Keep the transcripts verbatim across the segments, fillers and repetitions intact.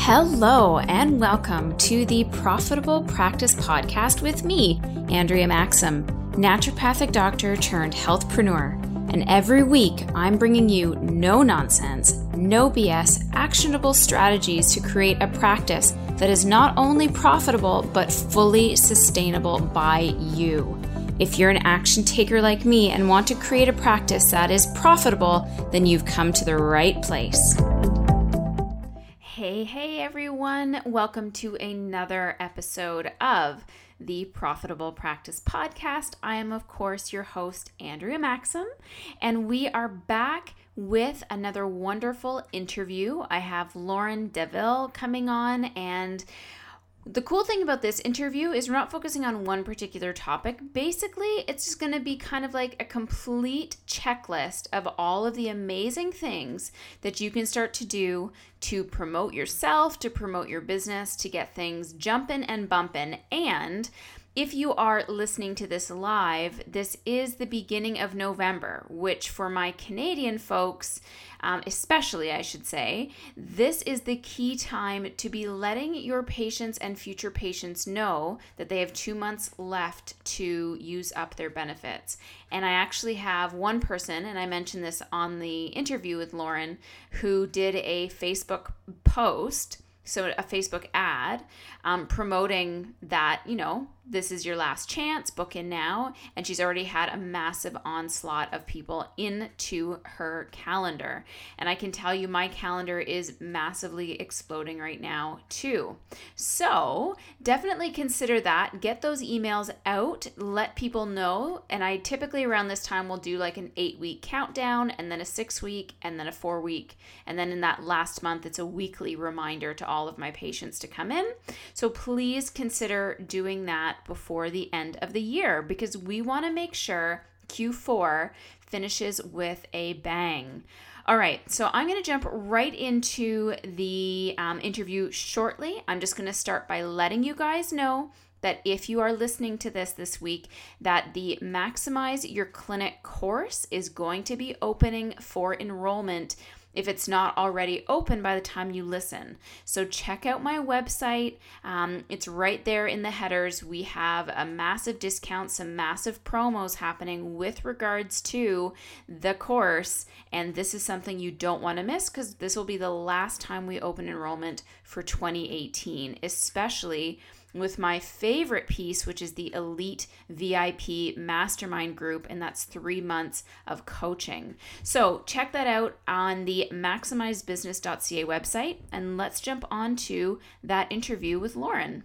Hello and welcome to the Profitable Practice Podcast with me, Andrea Maxim, naturopathic doctor turned healthpreneur. And every week I'm bringing you no nonsense, no B S, actionable strategies to create a practice that is not only profitable but fully sustainable by you. If you're an action taker like me and want to create a practice that is profitable, then you've come to the right place. Hey, hey everyone. Welcome to another episode of the Profitable Practice Podcast. I am, of course, your host, Andrea Maxim, and we are back with another wonderful interview. I have Lauren Deville coming on, and the cool thing about this interview is we're not focusing on one particular topic. Basically, it's just going to be kind of like a complete checklist of all of the amazing things that you can start to do to promote yourself, to promote your business, to get things jumping and bumping. And if you are listening to this live, this is the beginning of November, which for my Canadian folks, um, especially I should say, this is the key time to be letting your patients and future patients know that they have two months left to use up their benefits. And I actually have one person, and I mentioned this on the interview with Lauren, who did a Facebook post, so a Facebook ad, um, promoting that, you know, this is your last chance, book in now. And she's already had a massive onslaught of people into her calendar. And I can tell you my calendar is massively exploding right now too. So definitely consider that. Get those emails out, let people know. And I typically around this time will do like an eight week countdown and then a six week and then a four week. And then in that last month, it's a weekly reminder to all of my patients to come in. So please consider doing that before the end of the year because we want to make sure Q four finishes with a bang. All right, so I'm going to jump right into the um, interview shortly. I'm just going to start by letting you guys know that if you are listening to this this week, that the Maximize Your Clinic course is going to be opening for enrollment if it's not already open by the time you listen. So check out my website. Um, it's right there in the headers. We have a massive discount, some massive promos happening with regards to the course. And this is something you don't want to miss because this will be the last time we open enrollment for twenty eighteen, especially with my favorite piece, which is the Elite V I P Mastermind Group, and that's three months of coaching. So check that out on the maximize business dot c a website, and let's jump on to that interview with Lauren.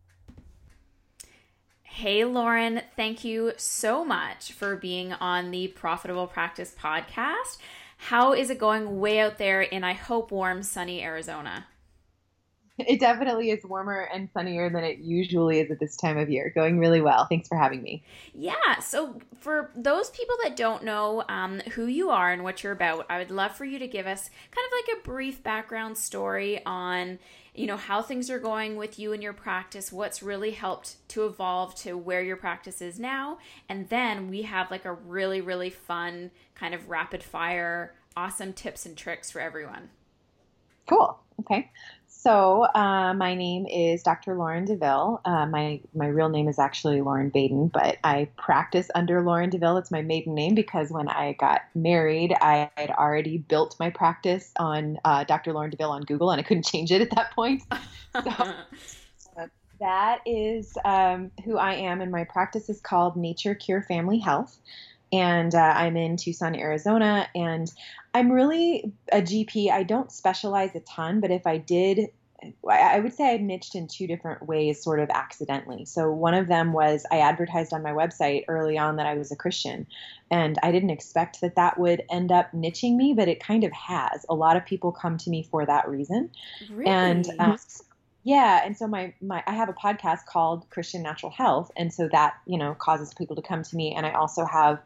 Hey, Lauren, thank you so much for being on the Profitable Practice Podcast. How is it going way out there in, I hope, warm, sunny Arizona? It definitely is warmer and sunnier than it usually is at this time of year. Going really well. Thanks for having me. Yeah. So for those people that don't know um, who you are and what you're about, I would love for you to give us kind of like a brief background story on, you know, how things are going with you and your practice, what's really helped to evolve to where your practice is now. And then we have like a really, really fun kind of rapid fire, awesome tips and tricks for everyone. Cool. Okay. So uh, my name is Doctor Lauren Deville. Uh, my my real name is actually Lauren Baden, but I practice under Lauren Deville. It's my maiden name because when I got married, I had already built my practice on uh, Doctor Lauren Deville on Google, and I couldn't change it at that point. So uh, that is um, who I am, and my practice is called Nature Cure Family Health. And uh, I'm in Tucson, Arizona, and I'm really a G P. I don't specialize a ton, but if I did, I would say I niched in two different ways, sort of accidentally. So one of them was I advertised on my website early on that I was a Christian, and I didn't expect that that would end up niching me, but it kind of has. A lot of people come to me for that reason. Really? And uh, yeah. And so my, my, I have a podcast called Christian Natural Health. And so that, you know, causes people to come to me. And I also have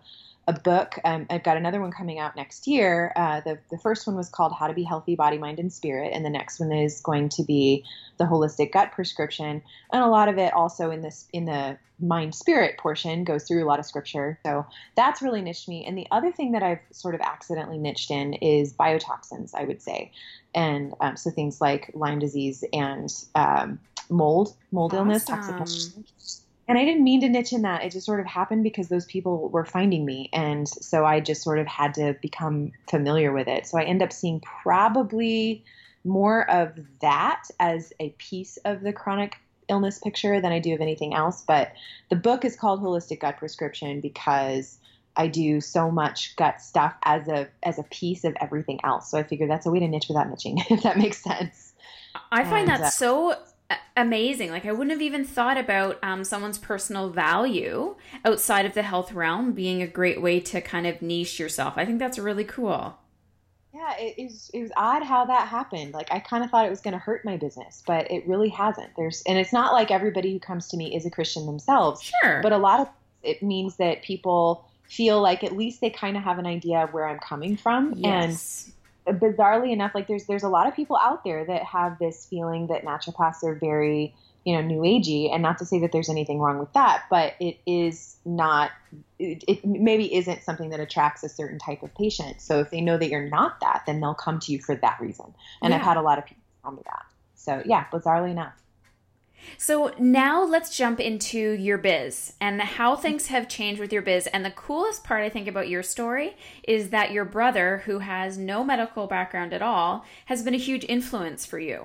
a book. Um, I've got another one coming out next year. Uh, the, the first one was called How to Be Healthy, Body, Mind, and Spirit. And the next one is going to be the Holistic Gut Prescription. And a lot of it also in this, in the mind spirit portion goes through a lot of scripture. So that's really niched me. And the other thing that I've sort of accidentally niched in is biotoxins, I would say. And um, so things like Lyme disease and um, mold, mold Awesome. illness, toxic mold. And I didn't mean to niche in that. It just sort of happened because those people were finding me. And so I just sort of had to become familiar with it. So I end up seeing probably more of that as a piece of the chronic illness picture than I do of anything else. But the book is called Holistic Gut Prescription because I do so much gut stuff as a as a piece of everything else. So I figured that's a way to niche without niching, if that makes sense. I find and, that uh, so amazing. Like I wouldn't have even thought about um, someone's personal value outside of the health realm being a great way to kind of niche yourself. I think that's really cool. Yeah, it is. It was odd how that happened. Like I kind of thought it was going to hurt my business, but it really hasn't. There's, and it's not like everybody who comes to me is a Christian themselves. Sure. But a lot of it means that people feel like at least they kind of have an idea of where I'm coming from. Yes. And bizarrely enough, like there's there's a lot of people out there that have this feeling that naturopaths are very, you know, new agey, and not to say that there's anything wrong with that, but it is not, it, it maybe isn't something that attracts a certain type of patient. So if they know that you're not that, then they'll come to you for that reason. And Yeah. I've had a lot of people tell me that. So yeah, bizarrely enough. So now let's jump into your biz and how things have changed with your biz. And the coolest part, I think, about your story is that your brother, who has no medical background at all, has been a huge influence for you.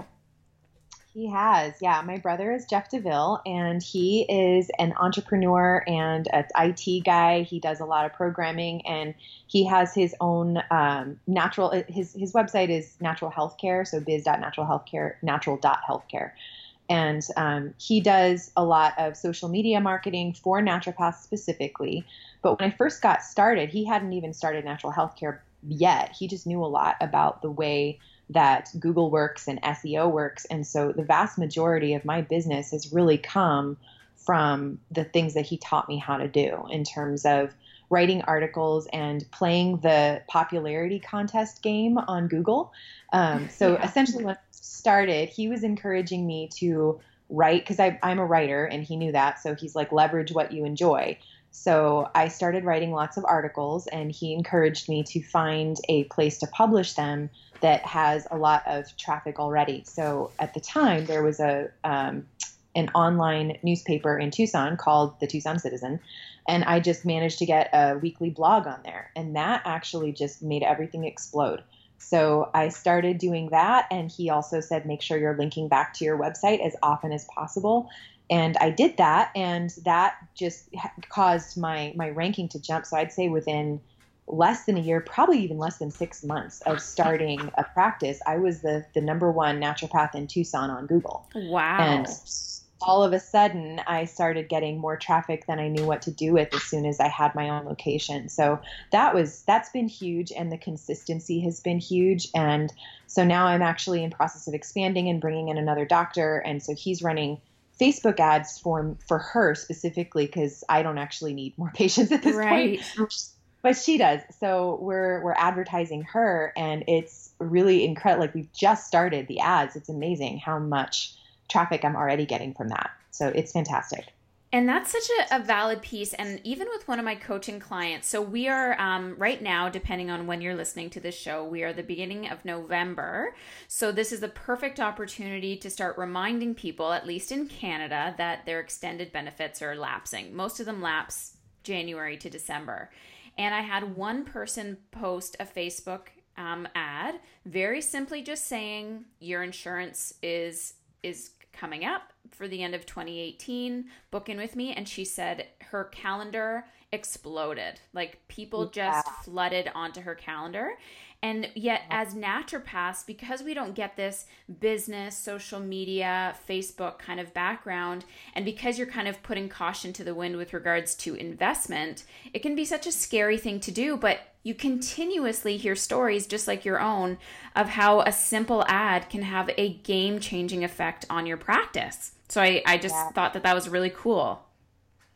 He has. Yeah. My brother is Jeff DeVille, and he is an entrepreneur and an I T guy. He does a lot of programming, and he has his own um, natural, his, his website is Natural Healthcare. So biz dot natural healthcare, natural dot healthcare. And um, he does a lot of social media marketing for naturopaths specifically. But when I first got started, he hadn't even started natural healthcare yet. He just knew a lot about the way that Google works and S E O works. And so the vast majority of my business has really come from the things that he taught me how to do in terms of writing articles and playing the popularity contest game on Google. Um, so yeah. Essentially when I started, he was encouraging me to write, because I'm a writer and he knew that. So he's like, leverage what you enjoy. So I started writing lots of articles, and he encouraged me to find a place to publish them that has a lot of traffic already. So at the time there was a um, an online newspaper in Tucson called the Tucson Citizen. And I just managed to get a weekly blog on there. And that actually just made everything explode. So I started doing that. And he also said, make sure you're linking back to your website as often as possible. And I did that. And that just caused my, my ranking to jump. So I'd say within less than a year, probably even less than six months of starting a practice, I was the, the number one naturopath in Tucson on Google. Wow. And all of a sudden I started getting more traffic than I knew what to do with as soon as I had my own location. So that was, that's been huge. And the consistency has been huge. And so now I'm actually in process of expanding and bringing in another doctor. And so he's running Facebook ads for, for her specifically, because I don't actually need more patients at this right. point. But she does. So we're, we're advertising her, and it's really incredible. Like we've just started the ads. It's amazing how much traffic I'm already getting from that. So it's fantastic. And that's such a, a valid piece. And even with one of my coaching clients, so we are um, right now, depending on when you're listening to this show, we are the beginning of November. So this is the perfect opportunity to start reminding people, at least in Canada, that their extended benefits are lapsing. Most of them lapse January to December. And I had one person post a Facebook um, ad, very simply just saying your insurance is is coming up for the end of twenty eighteen, book in with me. And she said her calendar exploded. Like people Yeah. just flooded onto her calendar. And yet as naturopaths, because we don't get this business, social media, Facebook kind of background, and because you're kind of putting caution to the wind with regards to investment, it can be such a scary thing to do. But you continuously hear stories just like your own of how a simple ad can have a game-changing effect on your practice. So I, I just Yeah. thought that that was really cool.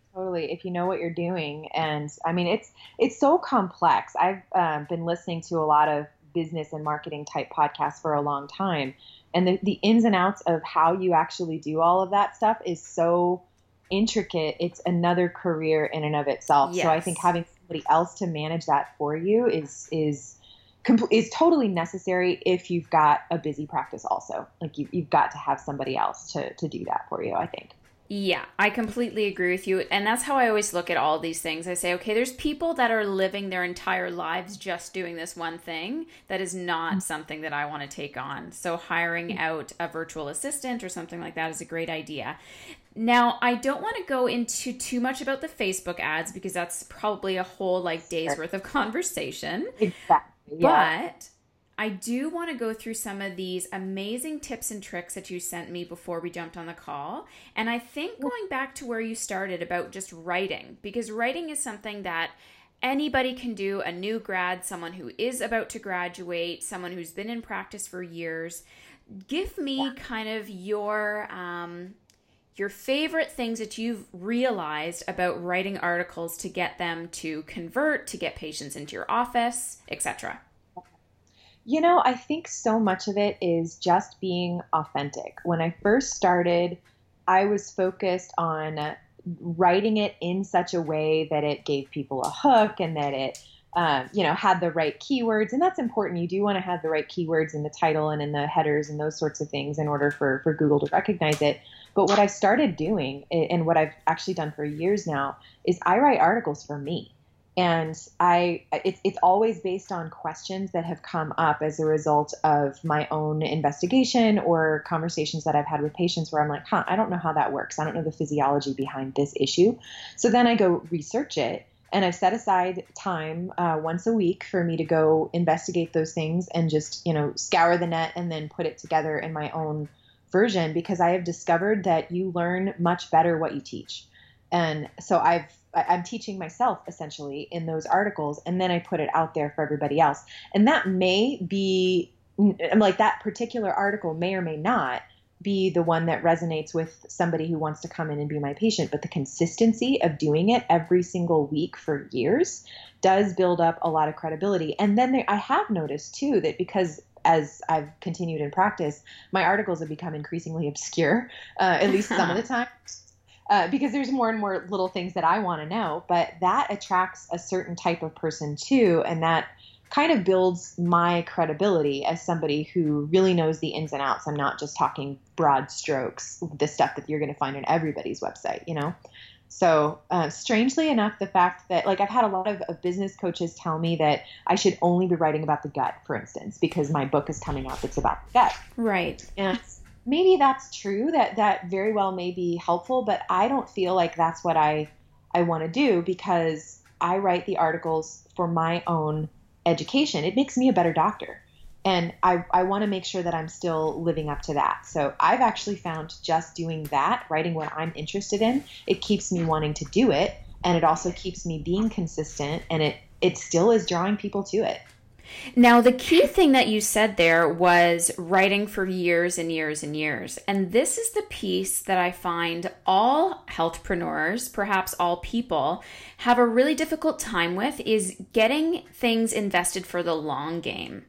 Totally. If you know what you're doing. And I mean, it's, it's so complex. I've um, been listening to a lot of business and marketing type podcasts for a long time. And the, the ins and outs of how you actually do all of that stuff is so intricate. It's another career in and of itself. Yes. So I think having somebody else to manage that for you is, is, compl- is totally necessary if you've got a busy practice also. Like you, you've got to have somebody else to, to do that for you, I think. Yeah, I completely agree with you. And that's how I always look at all these things. I say, okay, there's people that are living their entire lives just doing this one thing. That is not mm-hmm. something that I want to take on. So hiring out a virtual assistant or something like that is a great idea. Now, I don't want to go into too much about the Facebook ads because that's probably a whole like day's worth of conversation. Exactly. Yeah. But I do want to go through some of these amazing tips and tricks that you sent me before we jumped on the call. And I think going back to where you started about just writing, because writing is something that anybody can do, a new grad, someone who is about to graduate, someone who's been in practice for years. Give me yeah. kind of your um, your favorite things that you've realized about writing articles to get them to convert, to get patients into your office, et cetera. You know, I think so much of it is just being authentic. When I first started, I was focused on writing it in such a way that it gave people a hook and that it, uh, you know, had the right keywords. And that's important. You do want to have the right keywords in the title and in the headers and those sorts of things in order for, for Google to recognize it. But what I've started doing, and what I've actually done for years now, is I write articles for me. And I, it's, it's always based on questions that have come up as a result of my own investigation or conversations that I've had with patients where I'm like, huh, I don't know how that works. I don't know the physiology behind this issue. So then I go research it, and I've set aside time uh, once a week for me to go investigate those things and just, you know, scour the net and then put it together in my own version, because I have discovered that you learn much better what you teach. And so I've, I'm teaching myself essentially in those articles, and then I put it out there for everybody else. And that may be, I'm like, that particular article may or may not be the one that resonates with somebody who wants to come in and be my patient. But the consistency of doing it every single week for years does build up a lot of credibility. And then there, I have noticed too that because as I've continued in practice, my articles have become increasingly obscure, uh, at least some of the time. Uh, because there's more and more little things that I want to know, but that attracts a certain type of person too. And that kind of builds my credibility as somebody who really knows the ins and outs. I'm not just talking broad strokes, the stuff that you're going to find on everybody's website, you know? So uh, strangely enough, the fact that, like, I've had a lot of, of business coaches tell me that I should only be writing about the gut, for instance, because my book is coming out that's about the gut. Right. And maybe that's true, that that very well may be helpful, but I don't feel like that's what I, I want to do, because I write the articles for my own education. It makes me a better doctor. And I, I want to make sure that I'm still living up to that. So I've actually found just doing that, writing what I'm interested in, it keeps me wanting to do it. And it also keeps me being consistent, and it, it still is drawing people to it. Now, the key thing that you said there was writing for years and years and years. And this is the piece that I find all healthpreneurs, perhaps all people, have a really difficult time with, is getting things invested for the long game.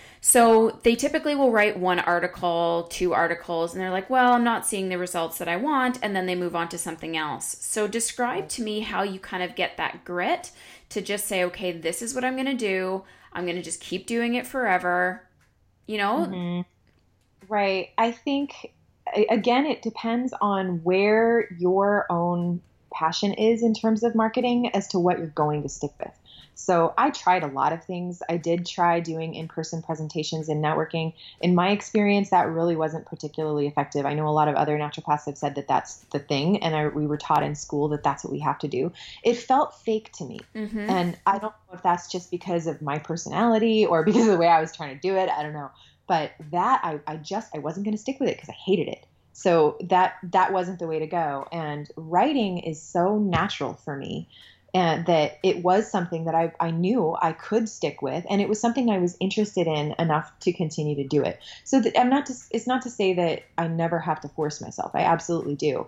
So they typically will write one article, two articles, and they're like, well, I'm not seeing the results that I want, and then they move on to something else. So describe to me how you kind of get that grit to just say, okay, this is what I'm going to do. I'm going to just keep doing it forever, you know? Mm-hmm. Right. I think, again, it depends on where your own passion is in terms of marketing as to what you're going to stick with. So I tried a lot of things. I did try doing in-person presentations and networking. In my experience, that really wasn't particularly effective. I know a lot of other naturopaths have said that that's the thing, and I, we were taught in school that that's what we have to do. It felt fake to me. Mm-hmm. And I don't know if that's just because of my personality or because of the way I was trying to do it. I don't know. But that, I, I just, I wasn't going to stick with it because I hated it. So that, that wasn't the way to go. And writing is so natural for me. And that it was something that I, I knew I could stick with, and it was something I was interested in enough to continue to do it. So that I'm not to, it's not to say that I never have to force myself. I absolutely do.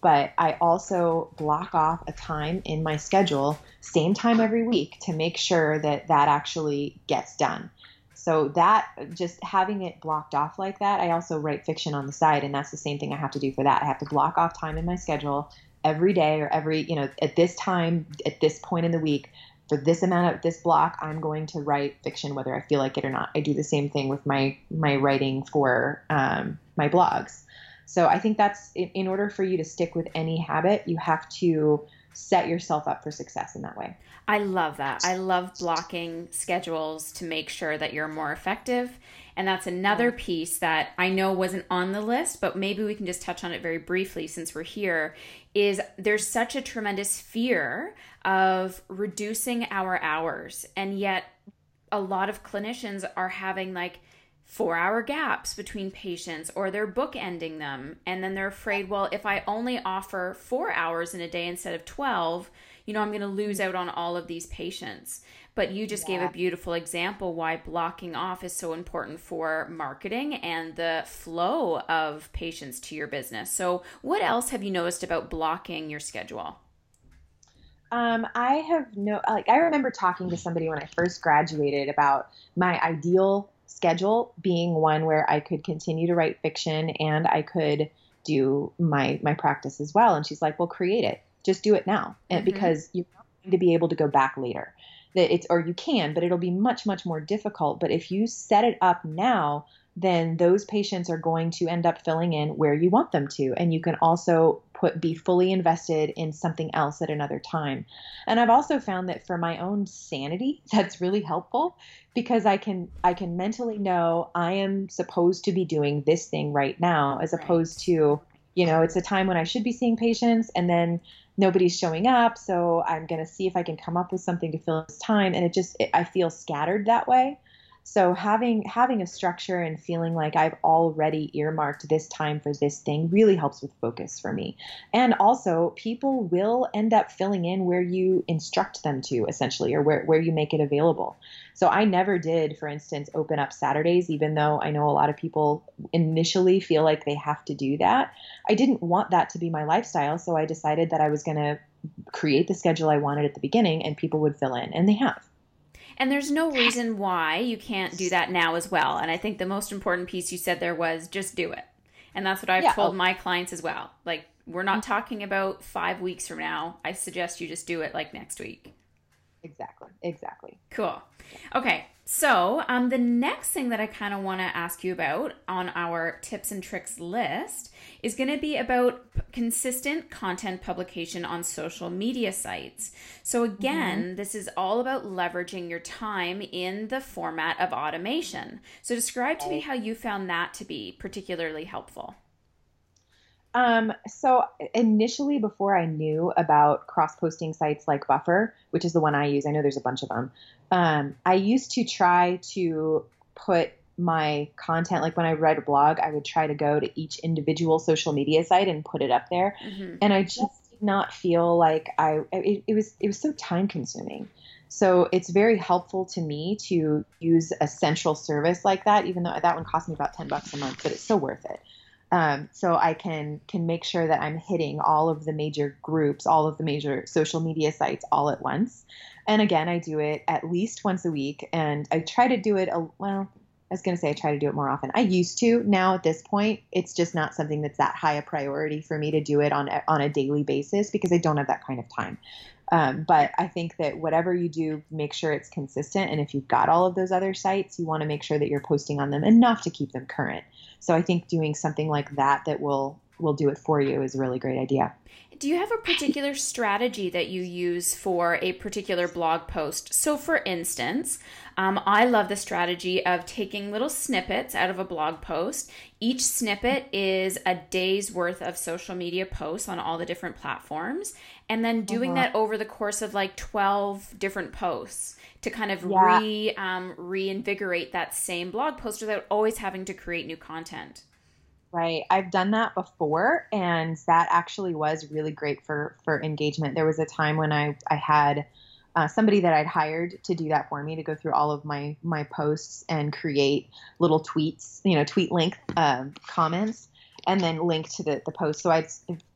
but I also block off a time in my schedule, same time every week, to make sure that that actually gets done. So that, just having it blocked off like that, I also write fiction on the side, and that's the same thing I have to do for that. I have to block off time in my schedule every day, or every, you know, at this time, at this point in the week, for this amount of this block, I'm going to write fiction, whether I feel like it or not. I do the same thing with my, my writing for um, my blogs. So I think that's, in, in order for you to stick with any habit, you have to set yourself up for success in that way. I love that. I love blocking schedules to make sure that you're more effective. And that's another piece that I know wasn't on the list, but maybe we can just touch on it very briefly since we're here, is there's such a tremendous fear of reducing our hours. And yet a lot of clinicians are having like four hour gaps between patients, or they're bookending them. And then they're afraid, well, if I only offer four hours in a day instead of twelve, you know, I'm going to lose out on all of these patients. But you just yeah. gave a beautiful example why blocking off is so important for marketing and the flow of patients to your business. So what else have you noticed about blocking your schedule? Um, I have no, like, I remember talking to somebody when I first graduated about my ideal schedule being one where I could continue to write fiction and I could do my, my practice as well. And she's like, well, create it. Just do it now. And mm-hmm. because you're not going to be able to go back later. That it's, or you can, but it'll be much, much more difficult. But if you set it up now, then those patients are going to end up filling in where you want them to. And you can also put, be fully invested in something else at another time. And I've also found that for my own sanity, that's really helpful, because I can, I can mentally know I am supposed to be doing this thing right now, as opposed to, you know, it's a time when I should be seeing patients and then nobody's showing up. So I'm going to see if I can come up with something to fill this time. And it just, it, I feel scattered that way. So having, having a structure and feeling like I've already earmarked this time for this thing really helps with focus for me. And also, people will end up filling in where you instruct them to, essentially, or where, where you make it available. So I never did, for instance, open up Saturdays, even though I know a lot of people initially feel like they have to do that. I didn't want that to be my lifestyle. So I decided that I was going to create the schedule I wanted at the beginning, and people would fill in, and they have. And there's no reason why you can't do that now as well. And I think the most important piece you said there was just do it. And that's what I've yeah. told my clients as well. Like, we're not talking about five weeks from now. I suggest you just do it like next week. Exactly. Exactly. Cool. Okay. So um, the next thing that I kind of want to ask you about on our tips and tricks list is going to be about p- consistent content publication on social media sites. So again, mm-hmm. this is all about leveraging your time in the format of automation. So describe to me how you found that to be particularly helpful. Um, so initially, before I knew about cross-posting sites like Buffer, which is the one I use, I know there's a bunch of them. Um, I used to try to put my content, like when I write a blog, I would try to go to each individual social media site and put it up there. Mm-hmm. And I just did not feel like I, it, it was, it was so time consuming. So it's very helpful to me to use a central service like that, even though that one cost me about ten bucks a month, but it's so worth it. Um, so I can, can make sure that I'm hitting all of the major groups, all of the major social media sites all at once. And again, I do it at least once a week, and I try to do it, a, well, I was going to say I try to do it more often. I used to. Now at this point, it's just not something that's that high a priority for me to do it on a, on a daily basis, because I don't have that kind of time. Um, but I think that whatever you do, make sure it's consistent. And if you've got all of those other sites, you want to make sure that you're posting on them enough to keep them current. So I think doing something like that that will will do it for you is a really great idea. Do you have a particular strategy that you use for a particular blog post? So for instance, um, I love the strategy of taking little snippets out of a blog post. Each snippet is a day's worth of social media posts on all the different platforms, and then doing uh-huh. that over the course of like twelve different posts to kind of yeah. re um, reinvigorate that same blog post without always having to create new content. Right. I've done that before, and that actually was really great for, for engagement. There was a time when I, I had uh, somebody that I'd hired to do that for me, to go through all of my, my posts and create little tweets, you know, tweet length um, comments, and then link to the, the post. So I'd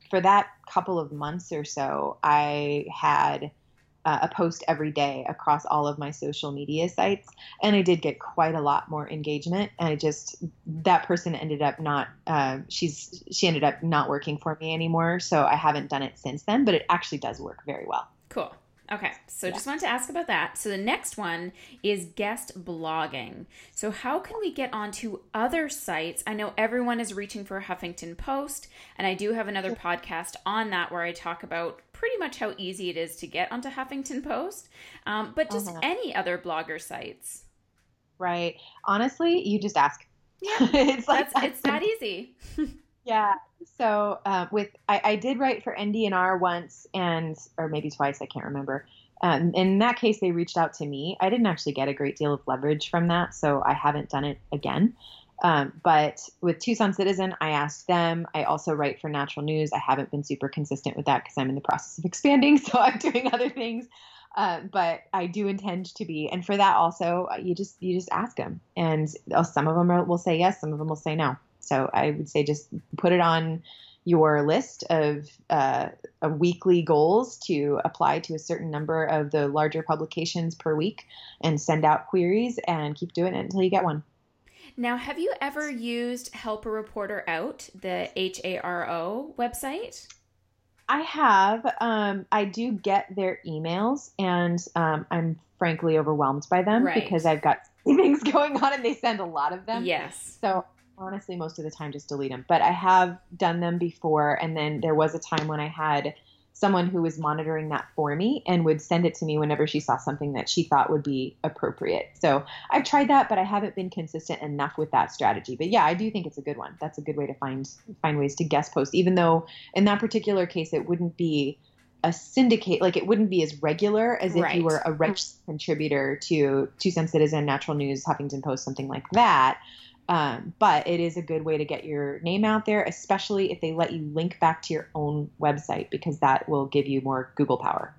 for that couple of months or so, I had uh, a post every day across all of my social media sites. And I did get quite a lot more engagement. And I just, that person ended up not, uh, she's, she ended up not working for me anymore. So I haven't done it since then, but it actually does work very well. Cool. Okay, so yeah. just wanted to ask about that. So the next one is guest blogging. So how can we get onto other sites? I know everyone is reaching for Huffington Post, and I do have another podcast on that where I talk about pretty much how easy it is to get onto Huffington Post, um, but just uh-huh. any other blogger sites. Right. Honestly, you just ask. Yeah, it's like That's, it's that easy. Yeah. So uh, with I, I did write for N D N R once and or maybe twice, I can't remember. Um, in that case, they reached out to me. I didn't actually get a great deal of leverage from that, so I haven't done it again. Um, but with Tucson Citizen, I asked them. I also write for Natural News. I haven't been super consistent with that because I'm in the process of expanding, so I'm doing other things. Uh, but I do intend to be. And for that also, you just you just ask them. And some of them will say yes, some of them will say no. So I would say just put it on your list of, uh, of weekly goals to apply to a certain number of the larger publications per week and send out queries and keep doing it until you get one. Now, have you ever used Help a Reporter Out, the H A R O website? I have. Um, I do get their emails, and um, I'm frankly overwhelmed by them right. because I've got things going on and they send a lot of them. Yes. So honestly, most of the time, just delete them. But I have done them before. And then there was a time when I had someone who was monitoring that for me and would send it to me whenever she saw something that she thought would be appropriate. So I've tried that, but I haven't been consistent enough with that strategy. But yeah, I do think it's a good one. That's a good way to find find ways to guest post, even though in that particular case, it wouldn't be a syndicate, like it wouldn't be as regular as if right. you were a registered contributor to Tucson Citizen, Natural News, Huffington Post, something like that. Um, but it is a good way to get your name out there, especially if they let you link back to your own website, because that will give you more Google power.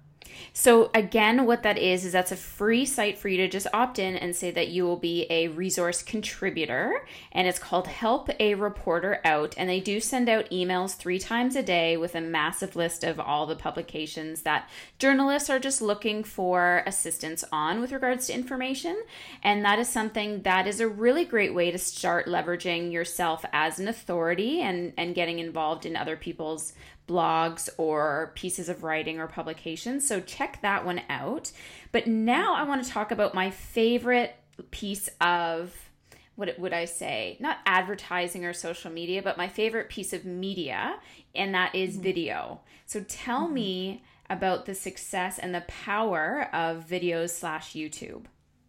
So again, what that is, is that's a free site for you to just opt in and say that you will be a resource contributor. And it's called Help a Reporter Out. And they do send out emails three times a day with a massive list of all the publications that journalists are just looking for assistance on with regards to information. And that is something that is a really great way to start leveraging yourself as an authority and, and getting involved in other people's blogs or pieces of writing or publications. So check that one out. But now I want to talk about my favorite piece of, what would I say, not advertising or social media, but my favorite piece of media, and that is mm-hmm. video. So tell mm-hmm. me about the success and the power of videos slash YouTube.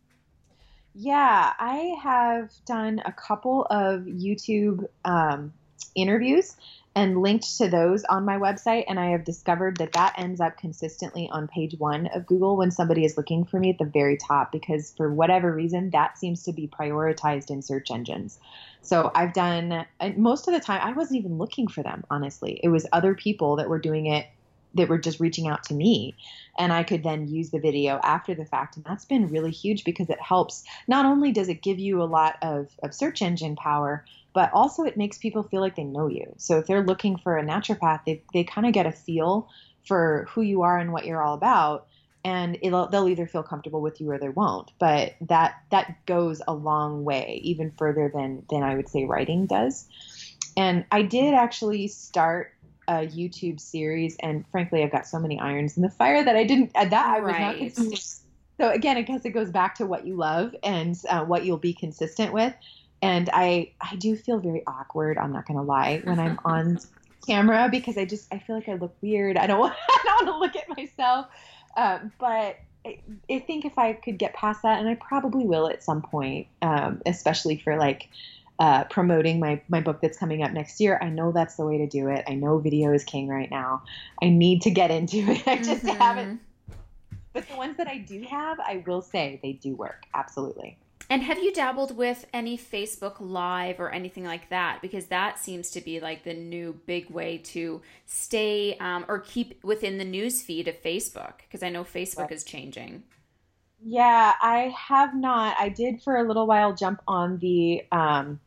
Yeah, I have done a couple of YouTube um, interviews and linked to those on my website. And I have discovered that that ends up consistently on page one of Google when somebody is looking for me at the very top, because for whatever reason, that seems to be prioritized in search engines. So I've done, and most of the time, I wasn't even looking for them, honestly. It was other people that were doing it, that were just reaching out to me. And I could then use the video after the fact. And that's been really huge because it helps. Not only does it give you a lot of, of search engine power, but also it makes people feel like they know you. So if they're looking for a naturopath, they they kind of get a feel for who you are and what you're all about. And it'll, they'll either feel comfortable with you or they won't. But that that goes a long way, even further than than I would say writing does. And I did actually start a YouTube series, and frankly, I've got so many irons in the fire that I didn't, that I was right. not consistent. So again, I guess it goes back to what you love and uh, what you'll be consistent with. And I, I do feel very awkward, I'm not going to lie, when I'm on camera, because I just, I feel like I look weird. I don't want, I don't want to look at myself. Um, but I, I think if I could get past that, and I probably will at some point, um, especially for like uh, promoting my, my book that's coming up next year, I know that's the way to do it. I know video is king right now. I need to get into it. I just mm-hmm. haven't. But the ones that I do have, I will say they do work. Absolutely. And have you dabbled with any Facebook Live or anything like that? Because that seems to be like the new big way to stay um, or keep within the news feed of Facebook, because I know Facebook right. is changing. Yeah, I have not. I did for a little while jump on the um,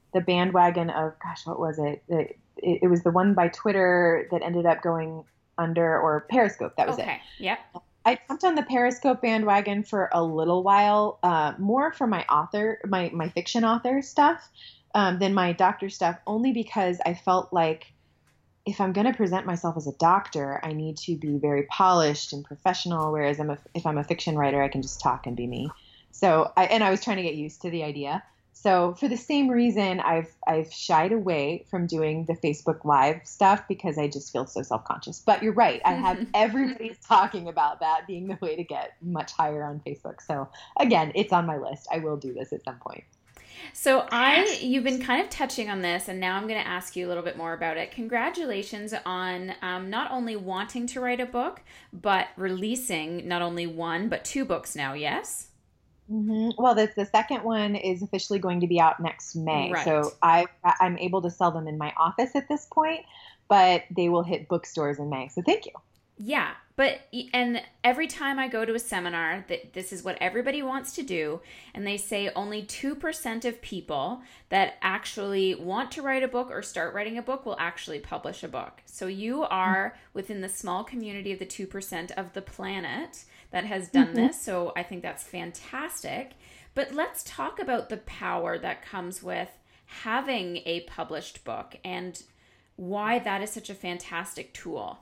the bandwagon of, gosh, what was it? It, it, it was the one by Twitter that ended up going under, or Periscope. That was okay. it. Okay. Yep. I jumped on the Periscope bandwagon for a little while, uh, more for my author, my, my fiction author stuff um, than my doctor stuff, only because I felt like if I'm going to present myself as a doctor, I need to be very polished and professional. Whereas I'm a, if I'm a fiction writer, I can just talk and be me. So I, and I was trying to get used to the idea. So for the same reason, I've I've shied away from doing the Facebook Live stuff because I just feel so self-conscious. But you're right. I have everybody's talking about that being the way to get much higher on Facebook. So again, it's on my list. I will do this at some point. So I, you've been kind of touching on this, and now I'm going to ask you a little bit more about it. Congratulations on um, not only wanting to write a book, but releasing not only one, but two books now, yes? Mm-hmm. Well, the, the second one is officially going to be out next May. Right. So I, I'm able to sell them in my office at this point, but they will hit bookstores in May. So thank you. Yeah, but and every time I go to a seminar, that this is what everybody wants to do, and they say only two percent of people that actually want to write a book or start writing a book will actually publish a book. So you are within the small community of the two percent of the planet that has done mm-hmm. this. So I think that's fantastic. But let's talk about the power that comes with having a published book and why that is such a fantastic tool.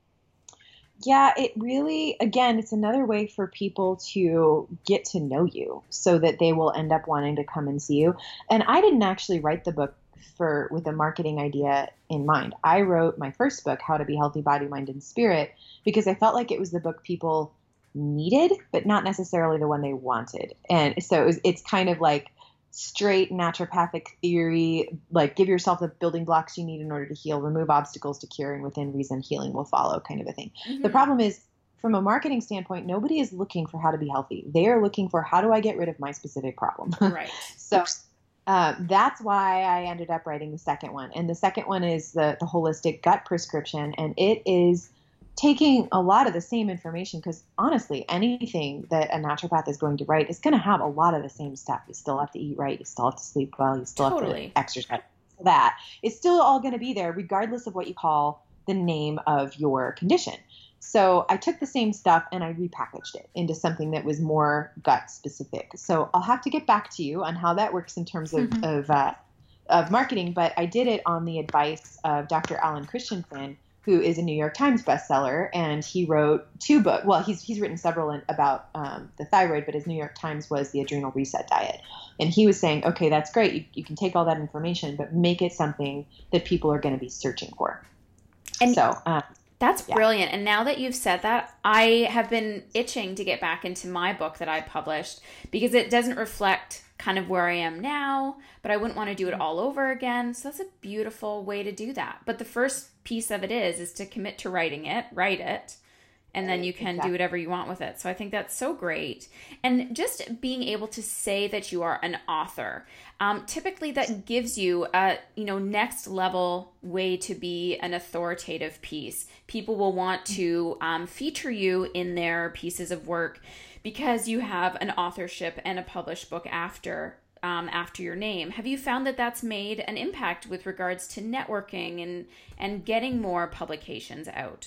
Yeah, it really, again, it's another way for people to get to know you so that they will end up wanting to come and see you. And I didn't actually write the book for with a marketing idea in mind. I wrote my first book, How to Be Healthy Body, Mind, and Spirit, because I felt like it was the book people needed, but not necessarily the one they wanted. And so it was, it's kind of like straight naturopathic theory, like give yourself the building blocks you need in order to heal, remove obstacles to cure, and within reason, healing will follow kind of a thing. Mm-hmm. The problem is, from a marketing standpoint, nobody is looking for how to be healthy. They are looking for how do I get rid of my specific problem. Right. So uh, that's why I ended up writing the second one. And the second one is the, the holistic gut prescription. And it is taking a lot of the same information, because honestly, anything that a naturopath is going to write is going to have a lot of the same stuff. You still have to eat right. You still have to sleep well. You still totally. have to exercise. That it's still all going to be there, regardless of what you call the name of your condition. So I took the same stuff and I repackaged it into something that was more gut specific. So I'll have to get back to you on how that works in terms of mm-hmm. of, uh, of marketing. But I did it on the advice of Doctor Alan Christensen, who is a New York Times bestseller, and he wrote two books. Well, he's he's written several in, about um, the thyroid, but his New York Times was the Adrenal Reset Diet. And he was saying, okay, that's great. You, you can take all that information, but make it something that people are going to be searching for. And so um, that's yeah. brilliant. And now that you've said that, I have been itching to get back into my book that I published, because it doesn't reflect kind of where I am now, but I wouldn't want to do it all over again. So that's a beautiful way to do that. But the first piece of it is, is to commit to writing it, write it, and then you can exactly. do whatever you want with it. So I think that's so great. And just being able to say that you are an author, um, typically that gives you a, you know, next level way to be an authoritative piece. People will want to um, feature you in their pieces of work because you have an authorship and a published book after um, after your name. Have you found that that's made an impact with regards to networking and and getting more publications out?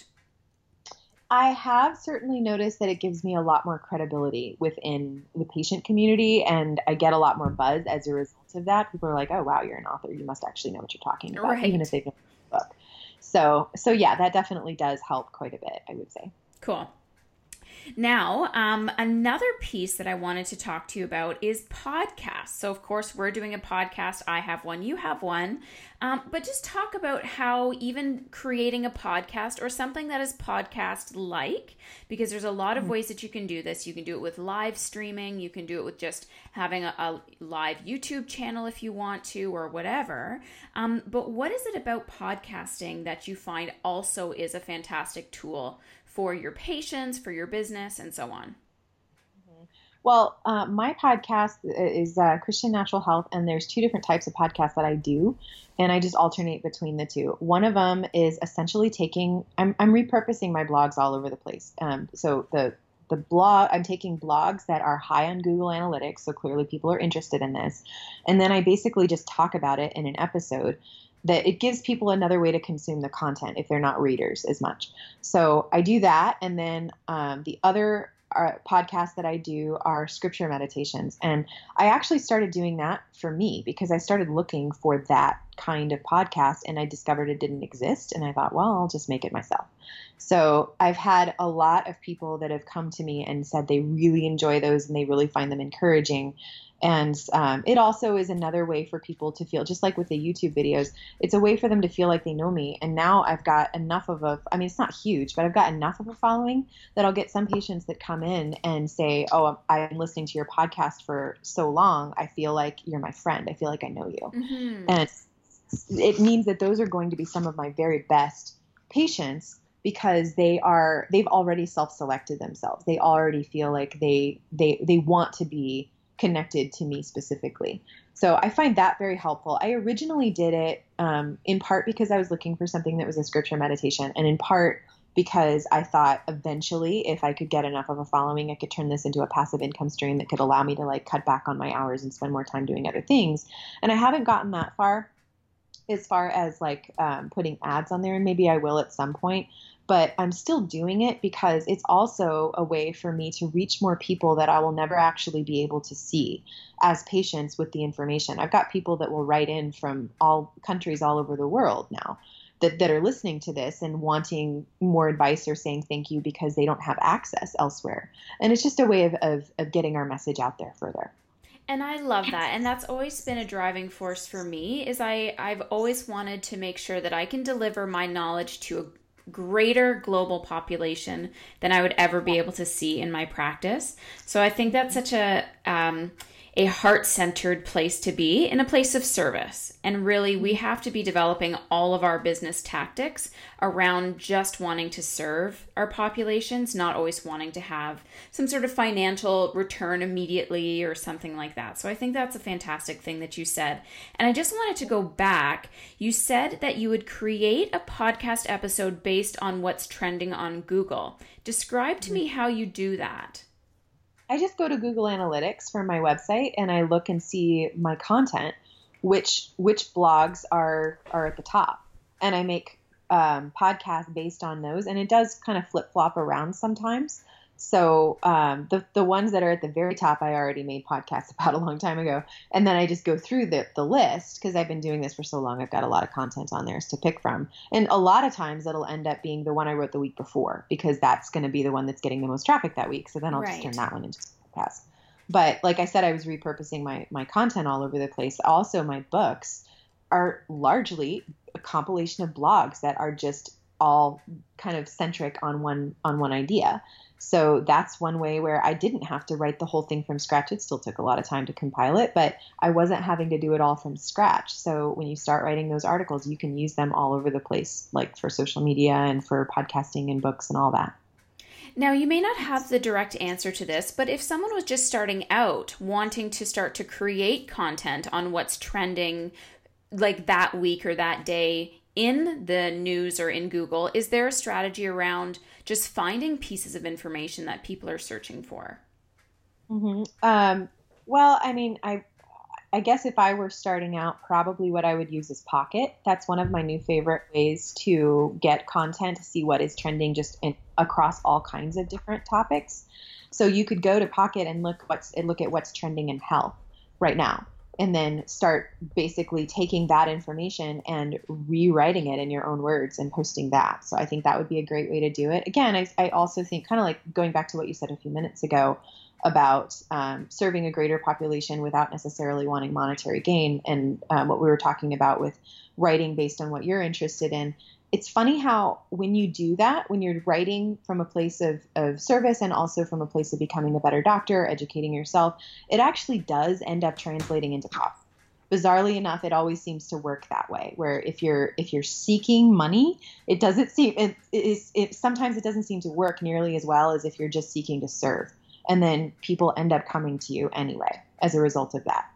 I have certainly noticed that it gives me a lot more credibility within the patient community, and I get a lot more buzz as a result of that. People are like, oh, wow, you're an author. You must actually know what you're talking about, right. even if they've never read the book. So, so yeah, that definitely does help quite a bit, I would say. Cool. Now, um, another piece that I wanted to talk to you about is podcasts. So, of course, we're doing a podcast. I have one, you have one. Um, but just talk about how even creating a podcast or something that is podcast-like, because there's a lot of ways that you can do this. You can do it with live streaming. You can do it with just having a, a live YouTube channel if you want to, or whatever. Um, but what is it about podcasting that you find also is a fantastic tool for your patients, for your business, and so on? Well, uh, my podcast is uh, Christian Natural Health, and there's two different types of podcasts that I do, and I just alternate between the two. One of them is essentially taking, I'm, I'm repurposing my blogs all over the place. Um, so the the blog, I'm taking blogs that are high on Google Analytics. So clearly people are interested in this. And then I basically just talk about it in an episode that it gives people another way to consume the content if they're not readers as much. So I do that. And then um, the other uh, podcasts that I do are scripture meditations. And I actually started doing that for me because I started looking for that kind of podcast and I discovered it didn't exist. And I thought, well, I'll just make it myself. So I've had a lot of people that have come to me and said they really enjoy those and they really find them encouraging. And um, it also is another way for people to feel, just like with the YouTube videos, it's a way for them to feel like they know me. And now I've got enough of a, I mean, it's not huge, but I've got enough of a following that I'll get some patients that come in and say, oh, I'm listening to your podcast for so long. I feel like you're my friend. I feel like I know you. Mm-hmm. And it means that those are going to be some of my very best patients because they are, they've already self-selected themselves. They already feel like they, they, they want to be connected to me specifically. So I find that very helpful. I originally did it um, in part because I was looking for something that was a scripture meditation, and in part because I thought eventually if I could get enough of a following, I could turn this into a passive income stream that could allow me to like cut back on my hours and spend more time doing other things. And I haven't gotten that far as far as like um, putting ads on there, and maybe I will at some point. But I'm still doing it because it's also a way for me to reach more people that I will never actually be able to see as patients with the information. I've got people that will write in from all countries all over the world now that, that are listening to this and wanting more advice or saying thank you because they don't have access elsewhere. And it's just a way of, of, of getting our message out there further. And I love that. And that's always been a driving force for me is I, I've always wanted to make sure that I can deliver my knowledge to a greater global population than I would ever be able to see in my practice. So I think that's such a um, a heart-centered place to be, in a place of service. And really, we have to be developing all of our business tactics around just wanting to serve our populations, not always wanting to have some sort of financial return immediately or something like that. So I think that's a fantastic thing that you said. And I just wanted to go back. You said that you would create a podcast episode based on what's trending on Google. Describe to me how you do that. I just go to Google Analytics for my website and I look and see my content, which which blogs are are at the top, and I make um, podcasts based on those. And it does kind of flip flop around sometimes. So um, the the ones that are at the very top, I already made podcasts about a long time ago, and then I just go through the the list because I've been doing this for so long. I've got a lot of content on there to pick from, and a lot of times it'll end up being the one I wrote the week before because that's going to be the one that's getting the most traffic that week. So then I'll right. just turn that one into a podcast. But like I said, I was repurposing my my content all over the place. Also, my books are largely a compilation of blogs that are just all kind of centric on one on one idea. So that's one way where I didn't have to write the whole thing from scratch. It still took a lot of time to compile it, but I wasn't having to do it all from scratch. So when you start writing those articles, you can use them all over the place, like for social media and for podcasting and books and all that. Now, you may not have the direct answer to this, but if someone was just starting out wanting to start to create content on what's trending like that week or that day in the news or in Google, is there a strategy around just finding pieces of information that people are searching for? Mm-hmm. Um, well, I mean, I I guess if I were starting out, probably what I would use is Pocket. That's one of my new favorite ways to get content, to see what is trending just in, across all kinds of different topics. So you could go to Pocket and look what's and look at what's trending in health right now, and then start basically taking that information and rewriting it in your own words and posting that. So I think that would be a great way to do it. Again, I, I also think, kind of like going back to what you said a few minutes ago about um, serving a greater population without necessarily wanting monetary gain, and um, what we were talking about with writing based on what you're interested in. It's funny how when you do that, when you're writing from a place of, of service and also from a place of becoming a better doctor, educating yourself, it actually does end up translating into cost. Bizarrely enough, it always seems to work that way, where if you're if you're seeking money, it doesn't seem it is it, sometimes it doesn't seem to work nearly as well as if you're just seeking to serve. And then people end up coming to you anyway as a result of that.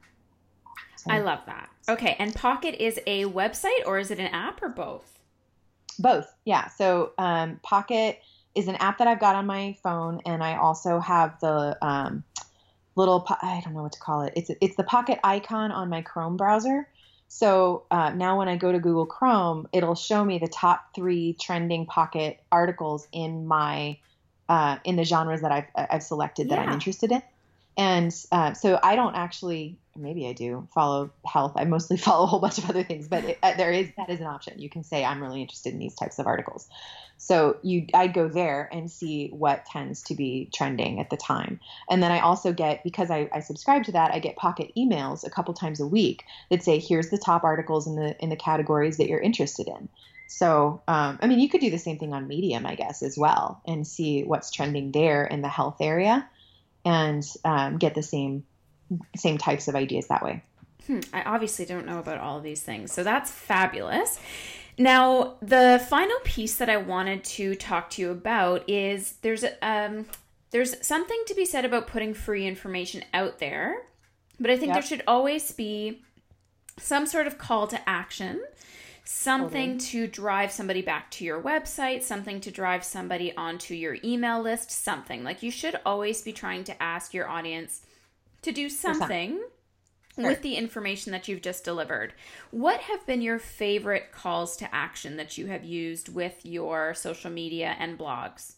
So. I love that. Okay. And Pocket is a website, or is it an app, or both? Both. Yeah. So um, Pocket is an app that I've got on my phone, and I also have the um, little po- I don't know what to call it. It's it's the pocket icon on my Chrome browser. So uh, now when I go to Google Chrome, it'll show me the top three trending Pocket articles in my uh, in the genres that I've I've selected that Yeah. I'm interested in. And uh, so I don't actually, maybe I do follow health. I mostly follow a whole bunch of other things, but it, uh, there is, that is an option. You can say, I'm really interested in these types of articles. So you, I go there and see what tends to be trending at the time. And then I also get, because I, I subscribe to that, I get Pocket emails a couple times a week that say, here's the top articles in the, in the categories that you're interested in. So, um, I mean, you could do the same thing on Medium, I guess, as well, and see what's trending there in the health area, and um, get the same same types of ideas that way. Hmm, I obviously don't know about all of these things, so that's fabulous. Now, the final piece that I wanted to talk to you about is there's um there's something to be said about putting free information out there, but I think yep. there should always be some sort of call to action. Something totally. To drive somebody back to your website, something to drive somebody onto your email list, something. Like, you should always be trying to ask your audience to do something sure. with the information that you've just delivered. What have been your favorite calls to action that you have used with your social media and blogs?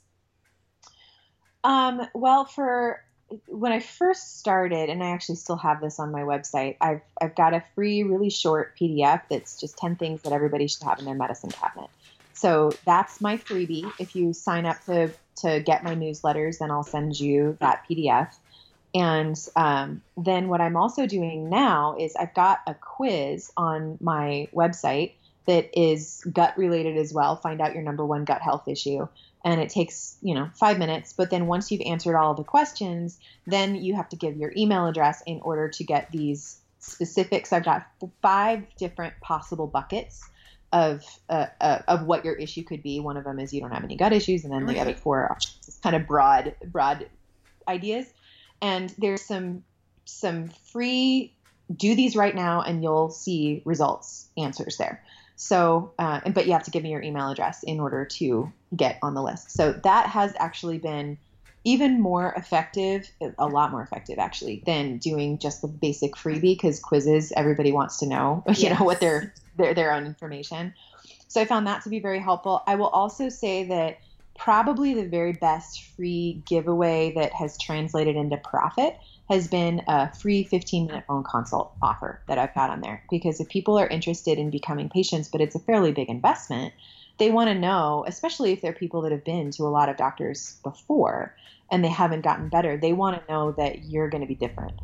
Um, well, for when I first started, and I actually still have this on my website, I've I've got a free, really short P D F that's just ten things that everybody should have in their medicine cabinet. So that's my freebie. If you sign up to to get my newsletters, then I'll send you that P D F. And um, then what I'm also doing now is I've got a quiz on my website that is gut related as well. Find out your number one gut health issue. And it takes, you know, five minutes. But then once you've answered all of the questions, then you have to give your email address in order to get these specifics. I've got five different possible buckets of uh, uh, of what your issue could be. One of them is you don't have any gut issues. And then the other four are just kind of broad, broad ideas. And there's some some free, do these right now and you'll see results answers there. So, uh, but you have to give me your email address in order to get on the list. So that has actually been even more effective, a lot more effective actually, than doing just the basic freebie, because quizzes, everybody wants to know, you yes. know, what their, their, their own information. So I found that to be very helpful. I will also say that probably the very best free giveaway that has translated into profit has been a free fifteen minute phone consult offer that I've got on there. Because if people are interested in becoming patients, but it's a fairly big investment, they want to know, especially if they're people that have been to a lot of doctors before and they haven't gotten better, they want to know that you're going to be different.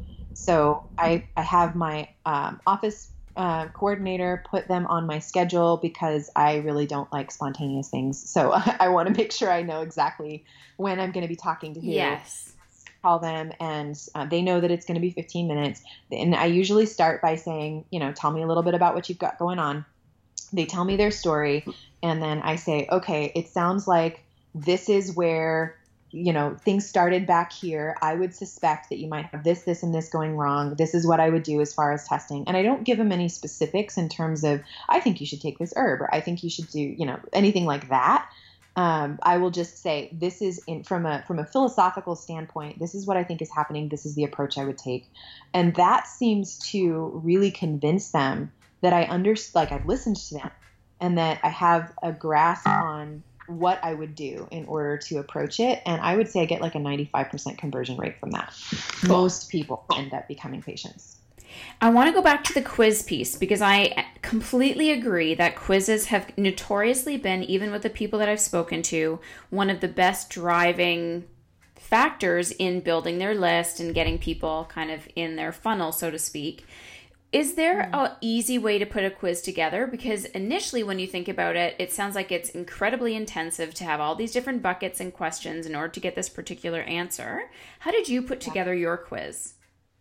So I, I have my um, office uh, coordinator put them on my schedule, because I really don't like spontaneous things. So I want to make sure I know exactly when I'm going to be talking to who. Yes. Call them, and uh, they know that it's going to be fifteen minutes. And I usually start by saying, you know, tell me a little bit about what you've got going on. They tell me their story. And then I say, okay, it sounds like this is where, you know, things started back here. I would suspect that you might have this, this, and this going wrong. This is what I would do as far as testing. And I don't give them any specifics in terms of, I think you should take this herb, or I think you should do, you know, anything like that. Um, I will just say, this is in, from a from a philosophical standpoint, this is what I think is happening. This is the approach I would take. And that seems to really convince them that I understand, like I've listened to them, and that I have a grasp on what I would do in order to approach it. And I would say I get like a ninety-five percent conversion rate from that. Cool. Most people end up becoming patients. I want to go back to the quiz piece, because I completely agree that quizzes have notoriously been, even with the people that I've spoken to, one of the best driving factors in building their list and getting people kind of in their funnel, so to speak. Is there mm-hmm. an easy way to put a quiz together? Because initially when you think about it, it sounds like it's incredibly intensive to have all these different buckets and questions in order to get this particular answer. How did you put together your quiz?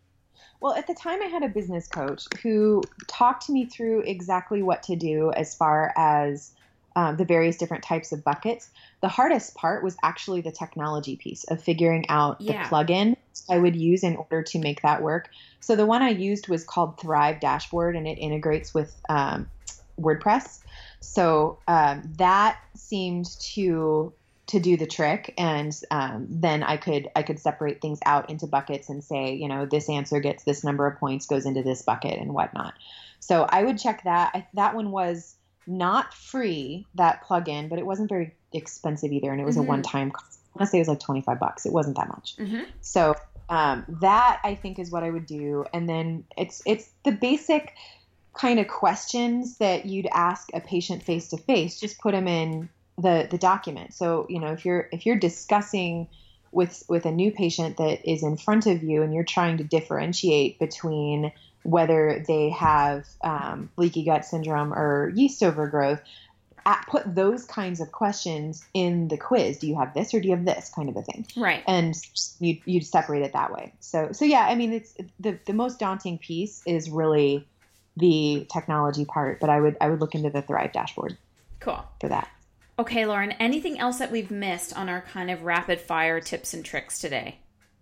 Well, at the time I had a business coach who talked me through exactly what to do as far as um, the various different types of buckets. The hardest part was actually the technology piece of figuring out yeah. the plugin I would use in order to make that work. So the one I used was called Thrive Dashboard, and it integrates with um, WordPress. So um, that seemed to to do the trick. And um, then I could I could separate things out into buckets and say, you know, this answer gets this number of points, goes into this bucket and whatnot. So I would check that. I, that one was not free, that plugin, but it wasn't very expensive either. And it was mm-hmm. a one-time cost. I want to say it was like twenty-five bucks. It wasn't that much. Mm-hmm. So um, that I think is what I would do. And then it's it's the basic kind of questions that you'd ask a patient face to face. Just put them in the the document. So, you know, if you're if you're discussing with with a new patient that is in front of you and you're trying to differentiate between whether they have um, leaky gut syndrome or yeast overgrowth, at, put those kinds of questions in the quiz. Do you have this or do you have this kind of a thing? Right. And you you separate it that way. So so yeah, I mean, it's the the most daunting piece is really the technology part, but I would I would look into the Thrive dashboard. Cool. For that. Okay, Lauren, anything else that we've missed on our kind of rapid fire tips and tricks today?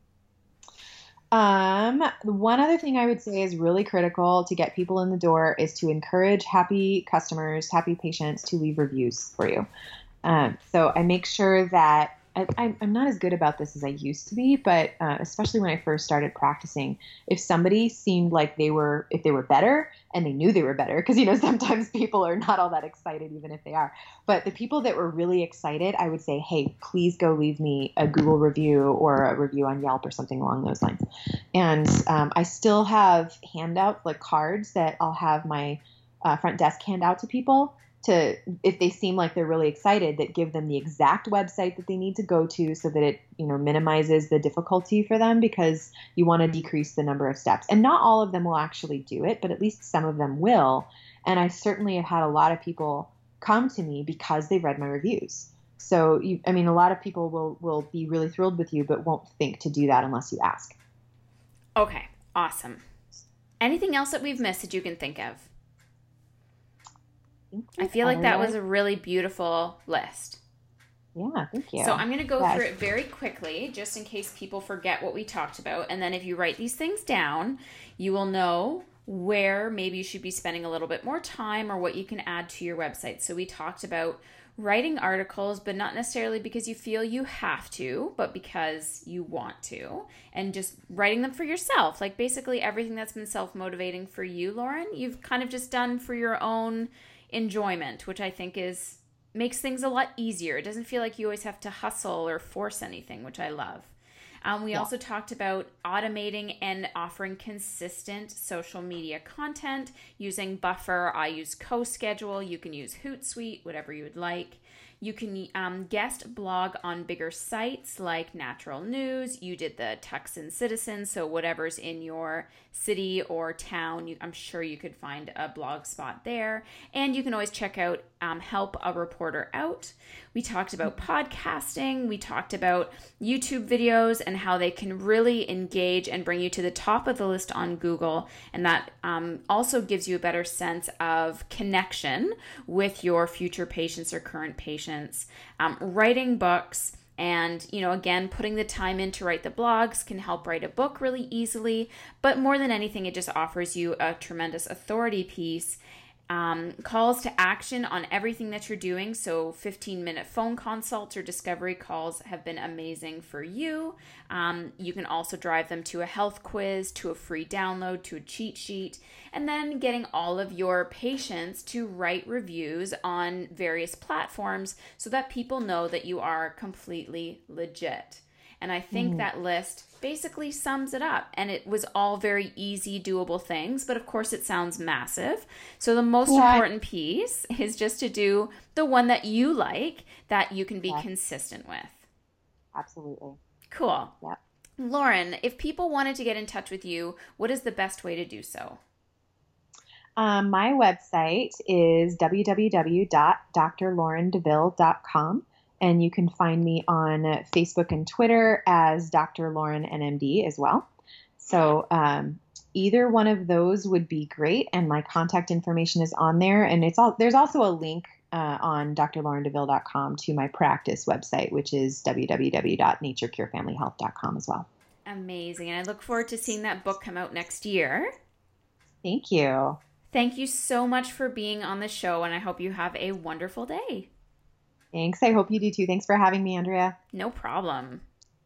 Um, one other thing I would say is really critical to get people in the door is to encourage happy customers, happy patients to leave reviews for you. Um, so I make sure that I, I'm not as good about this as I used to be, but uh, especially when I first started practicing, if somebody seemed like they were, if they were better and they knew they were better, because, you know, sometimes people are not all that excited, even if they are, but the people that were really excited, I would say, hey, please go leave me a Google review or a review on Yelp or something along those lines. And um, I still have handouts, like cards that I'll have my uh, front desk hand out to people to, if they seem like they're really excited, that give them the exact website that they need to go to so that it, you know, minimizes the difficulty for them, because you want to decrease the number of steps. And not all of them will actually do it, but at least some of them will. And I certainly have had a lot of people come to me because they've read my reviews. So, you, I mean, a lot of people will, will be really thrilled with you, but won't think to do that unless you ask. Okay, awesome. Anything else that we've missed that you can think of? I feel like that was a really beautiful list. Yeah, thank you. So I'm going to go yes. through it very quickly, just in case people forget what we talked about. And then if you write these things down, you will know where maybe you should be spending a little bit more time or what you can add to your website. So we talked about writing articles, but not necessarily because you feel you have to, but because you want to, and just writing them for yourself. Like basically everything that's been self-motivating for you, Lauren, you've kind of just done for your own enjoyment, which I think is makes things a lot easier. It doesn't feel like you always have to hustle or force anything, which I love. Um, we yeah. also talked about automating and offering consistent social media content using Buffer. I use CoSchedule. You can use Hootsuite, whatever you would like. You can um, guest blog on bigger sites like Natural News. You did the Texan Citizen, so whatever's in your city or town, you, I'm sure you could find a blog spot there. And you can always check out um, Help a Reporter Out. We talked about podcasting. We talked about YouTube videos and how they can really engage and bring you to the top of the list on Google. And that um, also gives you a better sense of connection with your future patients or current patients. Um, writing books. And, you know, again, putting the time in to write the blogs can help write a book really easily. But more than anything, it just offers you a tremendous authority piece. Um, calls to action on everything that you're doing. So fifteen minute phone consults or discovery calls have been amazing for you. Um, you can also drive them to a health quiz, to a free download, to a cheat sheet, and then getting all of your patients to write reviews on various platforms so that people know that you are completely legit. And I think mm. that list basically sums it up. And it was all very easy, doable things. But of course, it sounds massive. So the most yeah. important piece is just to do the one that you like, that you can be yeah. consistent with. Absolutely. Cool. Yeah. Lauren, if people wanted to get in touch with you, what is the best way to do so? Um, my website is w w w dot d r lauren deville dot com. And you can find me on Facebook and Twitter as Doctor Lauren N M D as well. So um, either one of those would be great. And my contact information is on there. And it's all there's also a link uh, on d r lauren deville dot com to my practice website, which is w w w dot nature cure family health dot com as well. Amazing. And I look forward to seeing that book come out next year. Thank you. Thank you so much for being on the show. And I hope you have a wonderful day. Thanks. I hope you do too. Thanks for having me, Andrea. No problem.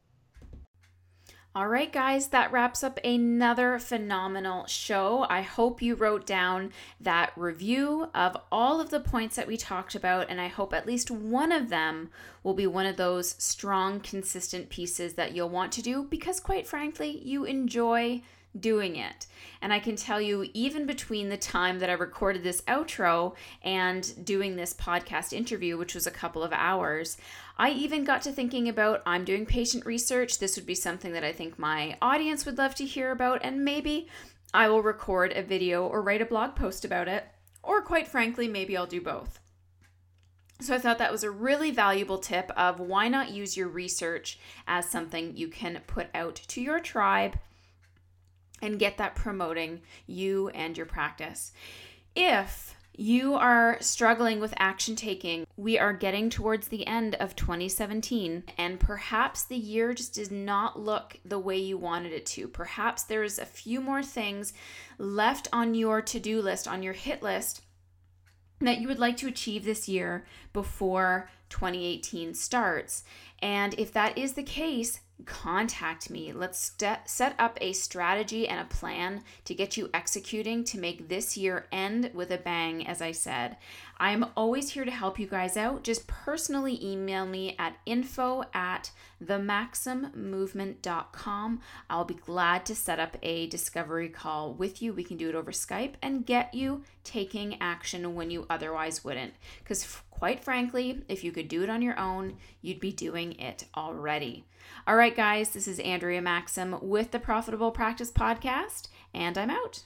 All right, guys, that wraps up another phenomenal show. I hope you wrote down that review of all of the points that we talked about, and I hope at least one of them will be one of those strong, consistent pieces that you'll want to do because, quite frankly, you enjoy doing it. And I can tell you, even between the time that I recorded this outro and doing this podcast interview, which was a couple of hours, I even got to thinking about, I'm doing patient research. This would be something that I think my audience would love to hear about, and maybe I will record a video or write a blog post about it, or quite frankly, maybe I'll do both. So I thought that was a really valuable tip of why not use your research as something you can put out to your tribe and get that promoting you and your practice. If you are struggling with action taking, we are getting towards the end of twenty seventeen, and perhaps the year just did not look the way you wanted it to. Perhaps there's a few more things left on your to-do list, on your hit list, that you would like to achieve this year before twenty eighteen starts. And if that is the case, contact me. Let's st- set up a strategy and a plan to get you executing to make this year end with a bang, as I said. I'm always here to help you guys out. Just personally email me at info at the maxim movement dot com. I'll be glad to set up a discovery call with you. We can do it over Skype and get you taking action when you otherwise wouldn't. Because quite frankly, if you could do it on your own, you'd be doing it already. All right, guys, this is Andrea Maxim with the Profitable Practice Podcast, and I'm out.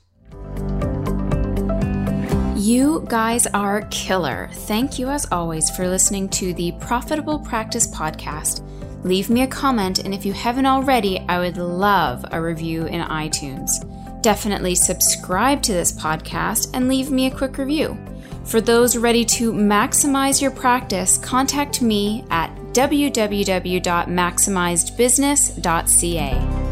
You guys are killer. Thank you, as always, for listening to the Profitable Practice Podcast. Leave me a comment, and if you haven't already, I would love a review in iTunes. Definitely subscribe to this podcast and leave me a quick review. For those ready to maximize your practice, contact me at w w w dot maximized business dot c a.